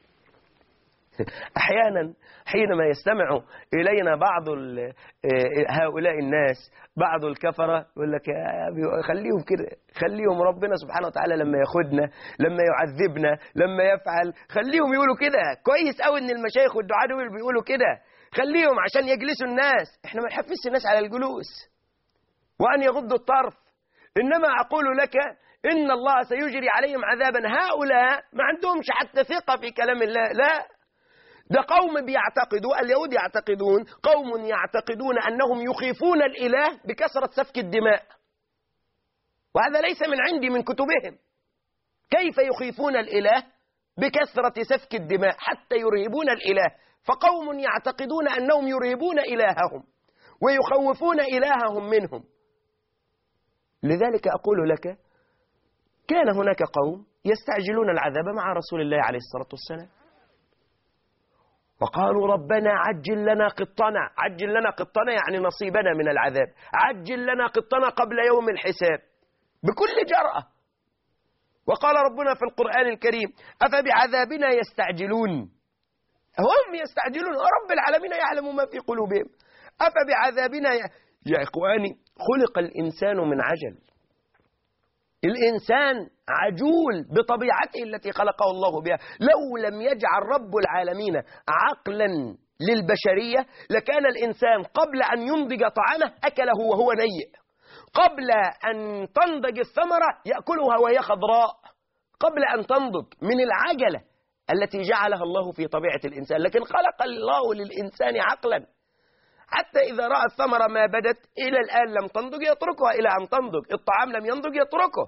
أحيانا حينما يستمع إلينا بعض هؤلاء الناس، بعض الكفرة، يقول لك خليهم كده، خليهم ربنا سبحانه وتعالى لما ياخدنا، لما يعذبنا، لما يفعل، خليهم يقولوا كده. كويس قوي ان المشايخ والدعاة دول بيقولوا كده، خليهم عشان يجلسوا الناس. احنا ما نحفزش الناس على الجلوس وأن يغضوا الطرف، إنما أقول لك إن الله سيجري عليهم عذابا. هؤلاء ما عندهمش حتى ثقة في كلام الله، لا، ده قوم بيعتقدوا، اليهود يعتقدون، قوم يعتقدون أنهم يخيفون الإله بكثرة سفك الدماء، وهذا ليس من عندي، من كتبهم. كيف يخيفون الإله بكثرة سفك الدماء حتى يرهبون الإله؟ فقوم يعتقدون أنهم يرهبون إلههم ويخوفون إلههم منهم. لذلك أقول لك كان هناك قوم يستعجلون العذاب مع رسول الله عليه الصلاة والسلام، وقالوا ربنا عجل لنا قطنا. عجل لنا قطنا يعني نصيبنا من العذاب، عجل لنا قطنا قبل يوم الحساب، بكل جرأة. وقال ربنا في القرآن الكريم أفبعذابنا يستعجلون، هم يستعجلون، ورب العالمين يعلم ما في قلوبهم. أفبعذابنا ي... يا إخواني، خلق الإنسان من عجل. الإنسان عجول بطبيعته التي خلقه الله بها. لو لم يجعل رب العالمين عقلا للبشرية لكان الإنسان قبل أن ينضج طعامه أكله وهو نيء، قبل أن تنضج الثمرة يأكلها وهي خضراء، قبل أن تنضج، من العجلة التي جعلها الله في طبيعة الإنسان. لكن خلق الله للإنسان عقلا، حتى إذا رأى الثمرة ما بدت إلى الآن لم تنضج يتركها إلى أن تنضج، الطعام لم ينضج يتركه.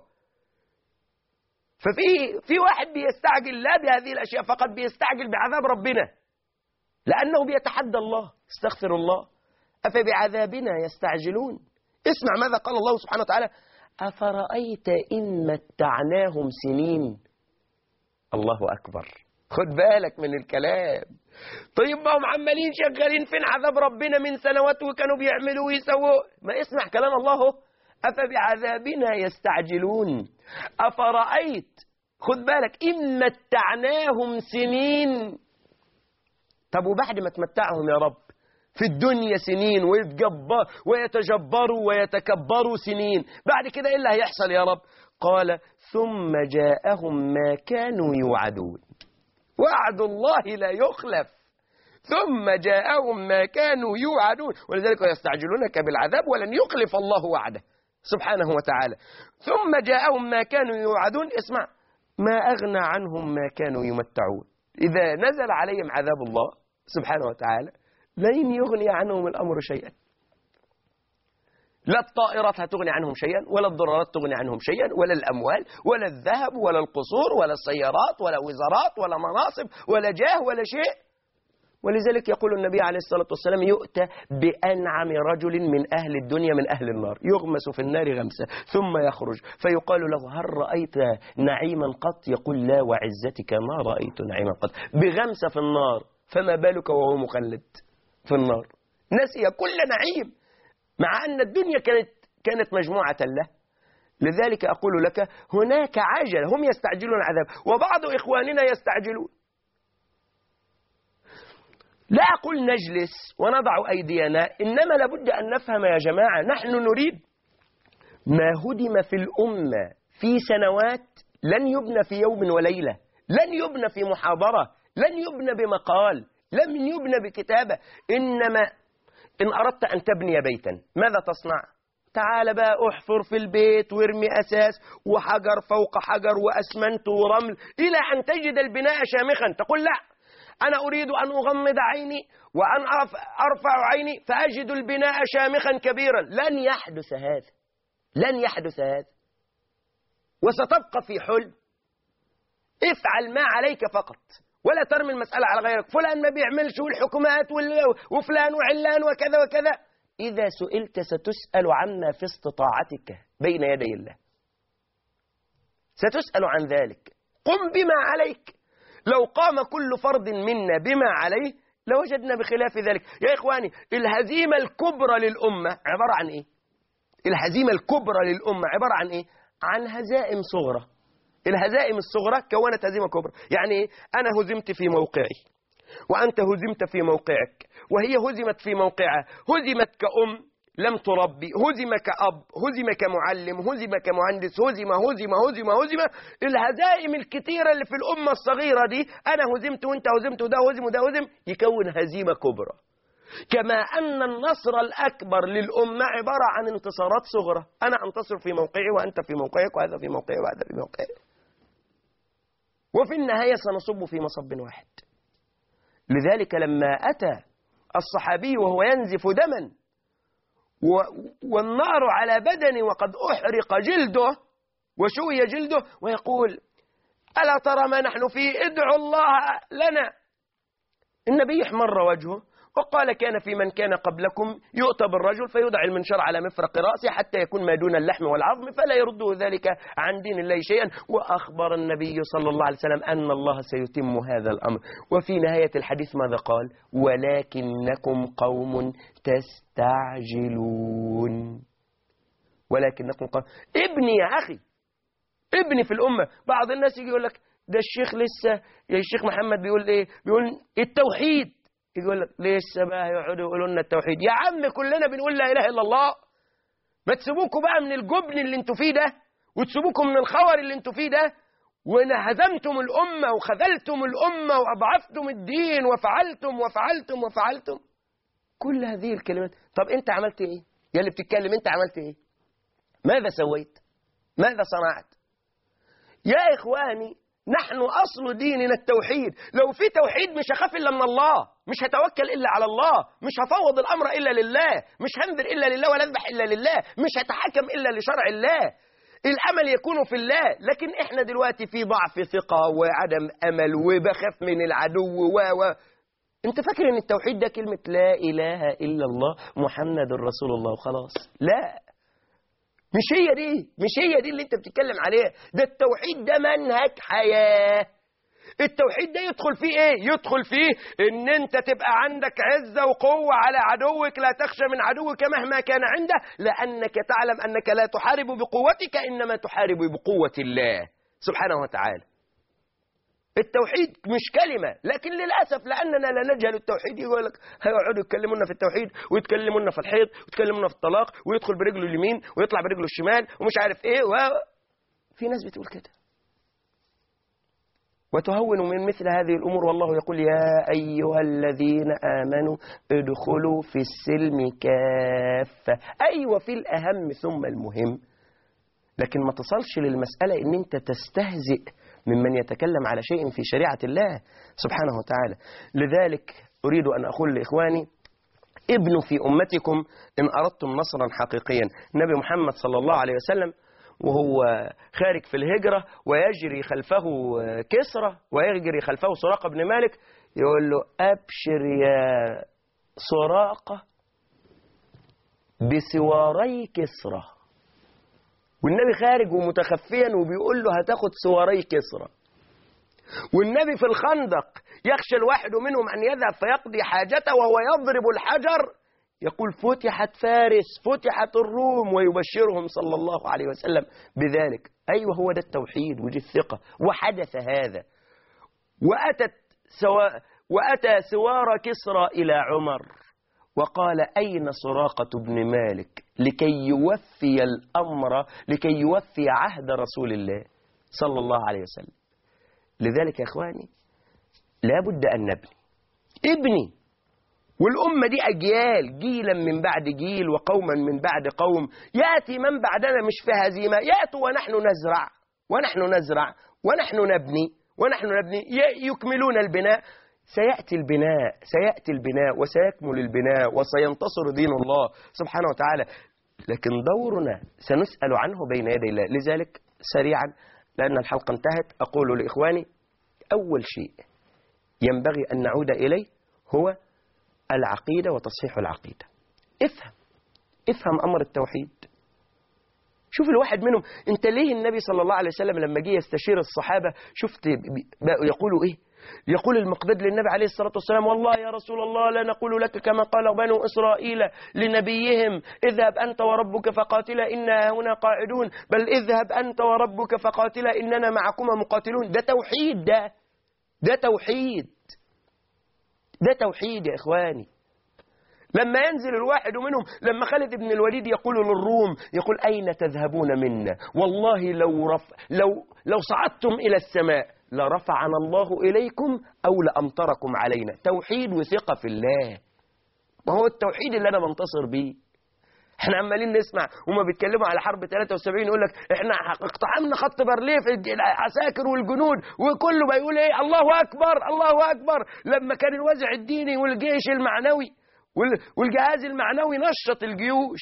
ففي في واحد بيستعجل لا بهذه الأشياء فقط، بيستعجل بعذاب ربنا لأنه بيتحدى الله. استغفر الله. أفبعذابنا يستعجلون. اسمع ماذا قال الله سبحانه وتعالى: أفرأيت إن متعناهم سنين. الله أكبر، خد بالك من الكلام. طيب ما هم عمالين شغالين، فين عذاب ربنا من سنوات وكانوا بيعملوا ويسووا؟ ما اسمع كلام الله: أفبعذابنا يستعجلون. أفرأيت، خد بالك، إن متعناهم سنين. طب وبعد ما تمتعهم يا رب في الدنيا سنين ويتجبر ويتجبروا ويتكبروا سنين، بعد كده إيه اللي هيحصل يا رب؟ قال ثم جاءهم ما كانوا يوعدون. وعد الله لا يخلف. ثم جاءهم ما كانوا يوعدون ولذلك يستعجلونك بالعذاب ولن يخلف الله وعده سبحانه وتعالى. ثم جاءهم ما كانوا يوعدون، اسمع، ما أغنى عنهم ما كانوا يمتعون. إذا نزل عليهم عذاب الله سبحانه وتعالى لن يغني عنهم الأمر شيئا، لا الطائرات هتغني عنهم شيئا، ولا الضرورات تغني عنهم شيئا، ولا الأموال، ولا الذهب، ولا القصور، ولا السيارات، ولا وزارات، ولا مناصب، ولا جاه، ولا شيء. ولذلك يقول النبي عليه الصلاة والسلام يؤتى بأنعم رجل من أهل الدنيا من أهل النار، يغمس في النار غمسة ثم يخرج فيقال له هل رأيت نعيما قط؟ يقول لا وعزتك ما رأيت نعيما قط، بغمسة في النار، فما بالك وهو مخلد في النار نسي كل نعيم، مع أن الدنيا كانت كانت مجموعة له. لذلك أقول لك هناك عجلة، هم يستعجلون العذاب وبعض إخواننا يستعجلون. لا أقول نجلس ونضع أيدينا، إنما لابد أن نفهم يا جماعة، نحن نريد ما هدم في الأمة في سنوات لن يبنى في يوم وليلة، لن يبنى في محاضرة، لن يبنى بمقال، لن يبنى بكتابة. إنما إن أردت أن تبني بيتا ماذا تصنع؟ تعال بقى احفر في البيت وارمي أساس وحجر فوق حجر وأسمنت ورمل إلى أن تجد البناء شامخا. تقول لا، أنا أريد أن أغمض عيني وأن أرفع عيني فأجد البناء شامخا كبيرا. لن يحدث هذا، لن يحدث هذا، وستبقى في حلم. افعل ما عليك فقط ولا ترمي المسألة على غيرك، فلان ما بيعملش والحكومات وفلان وعلان وكذا وكذا. إذا سئلت ستسأل عما في استطاعتك بين يدي الله، ستسأل عن ذلك. قم بما عليك. لو قام كل فرد منا بما عليه لوجدنا بخلاف ذلك. يا إخواني، الهزيمة الكبرى للأمة عبارة عن إيه؟ الهزيمة الكبرى للأمة عبارة عن إيه؟ عن هزائم صغرى. الهزائم الصغرى كونت هزيمة كبرى. يعني إيه؟ أنا هزمت في موقعي وأنت هزمت في موقعك، وهي هزمت في موقعها، هزمت كأم لم تربي، هزم كأب، هزم كمعلم، هزم كمهندس، هزم هزم هزم هزم. الهزائم الكتيرة اللي في الأمة الصغيرة دي، أنا هزمت وأنت هزمت وده هزم وده هزم، يكون هزيمة كبرى. كما أن النصر الأكبر للأمة عبارة عن انتصارات صغرى، أنا أنتصر في موقعي وأنت في موقعك وهذا في موقعي وهذا في موقعي، وفي النهاية سنصب في مصب واحد. لذلك لما أتى الصحابي وهو ينزف دما والنار على بدنه وقد أحرق جلده وشوي جلده ويقول ألا ترى ما نحن فيه؟ ادعوا الله لنا. النبي احمر وجهه وقال كان في من كان قبلكم يؤتى بالرجل فيوضع المنشار على مفرق رأسه حتى يكون ما دون اللحم والعظم فلا يرده ذلك عن دين الله شيئا. وأخبر النبي صلى الله عليه وسلم أن الله سيتم هذا الأمر. وفي نهاية الحديث ماذا قال؟ ولكنكم قوم تستعجلون. ولكنكم قوم. ابني يا أخي، ابني في الأمة. بعض الناس يجي يقول لك ده الشيخ لسه، يا الشيخ محمد بيقول إيه؟ بيقول التوحيد. يقول لك لسه بقى يقعدوا يقولوا لنا التوحيد. يا عم كلنا بنقول لا إله إلا الله. ما تسيبوكوا بقى من الجبن اللي انتوا فيه ده، وتسيبوكوا من الخور اللي انتوا فيه ده، وهزمتم الأمة وخذلتم الأمة وأضعفتم الدين وفعلتم وفعلتم وفعلتم كل هذه الكلمات. طب انت عملت ايه؟ يا اللي بتتكلم انت عملت ايه؟ ماذا سويت؟ ماذا صنعت؟ يا إخواني، نحن أصل ديننا التوحيد. لو في توحيد مش هخاف إلا من الله، مش هتوكل إلا على الله، مش هفوض الأمر إلا لله، مش هنذر إلا لله ولا أذبح إلا لله، مش هتحكم إلا لشرع الله. الأمل يكون في الله. لكن إحنا دلوقتي في ضعف ثقة وعدم أمل وبخاف من العدو و و أنت فاكر إن التوحيد ده كلمة لا إله إلا الله محمد رسول الله وخلاص؟ لا، مش هي دي، مش هي دي اللي انت بتتكلم عليها. ده التوحيد ده منهج حياة. التوحيد ده يدخل فيه ايه؟ يدخل فيه ان انت تبقى عندك عزة وقوة على عدوك، لا تخشى من عدوك مهما كان عنده، لأنك تعلم أنك لا تحارب بقوتك إنما تحارب بقوة الله سبحانه وتعالى. التوحيد مش كلمة، لكن للأسف لأننا لا نجهل التوحيد يقول لك هيقعدوا يتكلمونا في التوحيد ويتكلمونا في الحيض ويتكلمونا في الطلاق ويدخل برجله اليمين ويطلع برجله الشمال ومش عارف ايه و... في ناس بتقول كده. وتهون من مثل هذه الأمور. والله يقول يا أيها الذين آمنوا ادخلوا في السلم كافة. أيوة في الأهم ثم المهم، لكن ما تصلش للمسألة إن أنت تستهزئ ممن يتكلم على شيء في شريعة الله سبحانه وتعالى. لذلك أريد أن أقول لإخواني ابنوا في أمتكم إن أردتم نصرا حقيقيا. النبي محمد صلى الله عليه وسلم وهو خارج في الهجرة ويجري خلفه كسرى ويجري خلفه سراقة بن مالك، يقول له أبشر يا سراقة بسواري كسرى. والنبي خارج ومتخفيا وبيقول له هتاخد سواري كسرى. والنبي في الخندق يخشى الواحد منهم أن يذهب فيقضي حاجته وهو يضرب الحجر، يقول فتحت فارس فتحت الروم، ويبشرهم صلى الله عليه وسلم بذلك. أيوة هو ده التوحيد ودي الثقة. وحدث هذا، وأتت سوا وأتى سوار كسرى إلى عمر وقال أين سراقة بن مالك لكي يوفي الأمر لكي يوفي عهد رسول الله صلى الله عليه وسلم. لذلك يا إخواني لابد أن نبني ابني، والأمة دي أجيال، جيلا من بعد جيل وقوما من بعد قوم. يأتي من بعدنا مش في هزيمة، يأتوا ونحن نزرع ونحن نزرع ونحن نبني ونحن نبني يكملون البناء. سيأتي البناء سيأتي البناء وسيكمل البناء وسينتصر دين الله سبحانه وتعالى، لكن دورنا سنسأل عنه بين يدي الله. لذلك سريعا لأن الحلقة انتهت أقول لإخواني أول شيء ينبغي أن نعود إليه هو العقيدة وتصحيح العقيدة. افهم افهم أمر التوحيد. شوف الواحد منهم، انت ليه النبي صلى الله عليه وسلم لما جه يستشير الصحابة شفت يقولوا ايه؟ يقول المقداد للنبي عليه الصلاة والسلام والله يا رسول الله لا نقول لك كما قال بنو إسرائيل لنبيهم اذهب أنت وربك فقاتلا إنا هنا قاعدون، بل اذهب أنت وربك فقاتلا إننا معكما مقاتلون. ده توحيد، ده ده توحيد ده توحيد يا إخواني. لما ينزل الواحد منهم، لما خالد بن الوليد يقول للروم يقول أين تذهبون منا والله لو, رف لو, لو صعدتم إلى السماء لرفعنا الله إليكم أو لأمطركم علينا. توحيد وثقة في الله، ما هو التوحيد اللي أنا منتصر بيه. احنا عمالين نسمع وما بيتكلموا على حرب ثلاثة وسبعين يقول لك احنا اقتحمنا خط بارليف العساكر والجنود وكله بيقول ايه الله اكبر الله اكبر. لما كان الوازع الديني والجيش المعنوي والجهاز المعنوي نشط الجيوش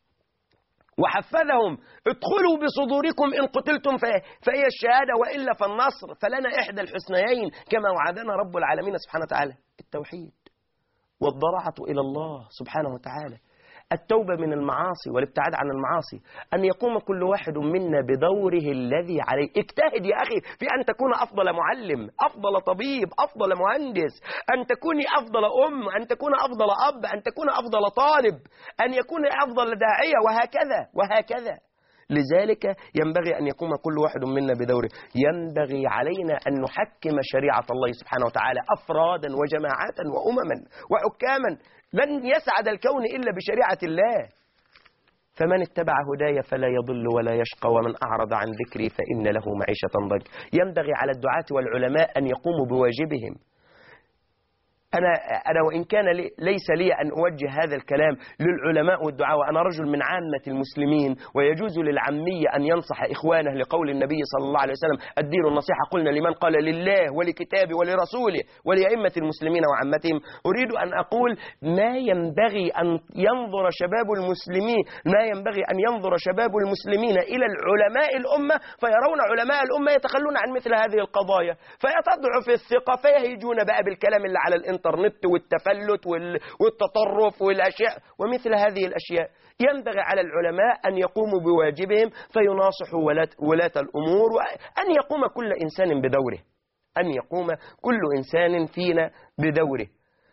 وحفزهم ادخلوا بصدوركم إن قتلتم فهي الشهادة وإلا فالنصر، فلنا إحدى الحسنيين كما وعدنا رب العالمين سبحانه وتعالى. التوحيد والضراعة إلى الله سبحانه وتعالى، التوبة من المعاصي والابتعاد عن المعاصي، أن يقوم كل واحد منا بدوره الذي عليه. اجتهد يا أخي في أن تكون أفضل معلم، أفضل طبيب، أفضل مهندس، أن تكوني أفضل أم، أن تكون أفضل أب، أن تكون أفضل طالب، أن يكون أفضل داعية، وهكذا وهكذا. لذلك ينبغي أن يقوم كل واحد منا بدوره. ينبغي علينا أن نحكم شريعة الله سبحانه وتعالى أفرادا وجماعات وأمما وحكاما. لن يسعد الكون إلا بشريعة الله. فمن اتبع هداي فلا يضل ولا يشقى ومن أعرض عن ذكري فإن له معيشة ضنكا. ينبغي على الدعاة والعلماء أن يقوموا بواجبهم. أنا أنا وإن كان لي ليس لي أن أوجه هذا الكلام للعلماء والدعاء، وأنا رجل من عامة المسلمين ويجوز للعامية أن ينصح إخوانه لقول النبي صلى الله عليه وسلم الدين النصيحة قلنا لمن قال لله ولكتابه ولرسوله ولأئمة المسلمين وعامتهم. أريد أن أقول ما ينبغي أن ينظر شباب المسلمين ما ينبغي أن ينظر شباب المسلمين إلى العلماء الأمة فيرون علماء الأمة يتخلون عن مثل هذه القضايا فيتضعف الثقة فيهيجون بقى بالكلام اللي على الإنترنت الانترنت والتفلت والتطرف والأشياء ومثل هذه الأشياء. ينبغي على العلماء أن يقوموا بواجبهم فيناصحوا ولاة الأمور، وأن يقوم كل إنسان بدوره أن يقوم كل إنسان فينا بدوره.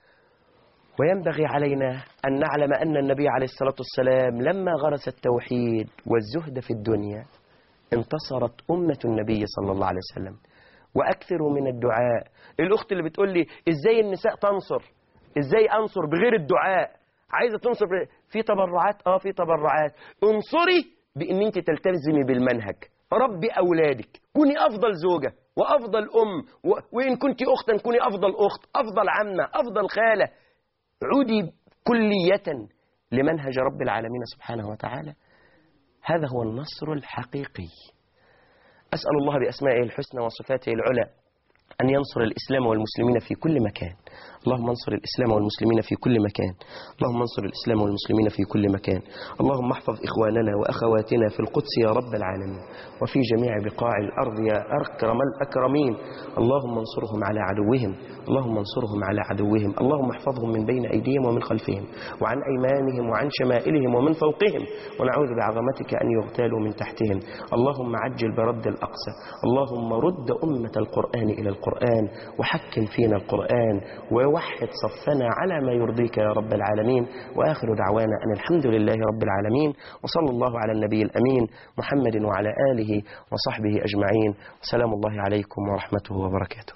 وينبغي علينا أن نعلم أن النبي عليه الصلاة والسلام لما غرس التوحيد والزهد في الدنيا انتصرت أمة النبي صلى الله عليه وسلم. وأكثروا من الدعاء. الأخت اللي بتقول لي إزاي النساء تنصر، إزاي أنصر بغير الدعاء، عايزة تنصر في تبرعات، آه في تبرعات. انصري بأن أنت تلتزمي بالمنهج، ربي أولادك، كوني أفضل زوجة، وأفضل أم، وإن كنت أختا كوني أفضل أخت، أفضل عمة، أفضل خالة. عودي كلية لمنهج رب العالمين سبحانه وتعالى. هذا هو النصر الحقيقي. أسأل الله بأسمائه الحسنى وصفاته العلى أن ينصر الإسلام والمسلمين في كل مكان. اللهم انصر الإسلام والمسلمين في كل مكان. اللهم انصر الإسلام والمسلمين في كل مكان. اللهم احفظ إخواننا وأخواتنا في القدس يا رب العالمين، وفي جميع بقاع الأرض يا أكرم الأكرمين. اللهم انصرهم على عدوهم، اللهم انصرهم على عدوهم. اللهم احفظهم من بين أيديهم ومن خلفهم وعن أيمانهم وعن شمائلهم ومن فوقهم، ونعوذ بعظمتك أن يغتالوا من تحتهم. اللهم عجل برد الأقصى. اللهم رد أمة القرآن إلى القرآن، وحكم فينا القرآن، ووحد صفنا على ما يرضيك يا رب العالمين. وآخر دعوانا أن الحمد لله رب العالمين، وصلى الله على النبي الأمين محمد وعلى آله وصحبه أجمعين. وسلام الله عليكم ورحمته وبركاته.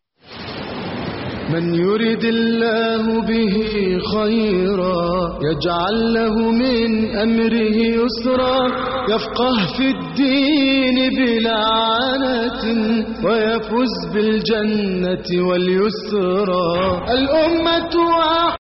من يرد الله به خيرا يجعل له من أمره يسرا، يفقه في الدين بلا عنة ويفوز بالجنة واليسرى. الأمة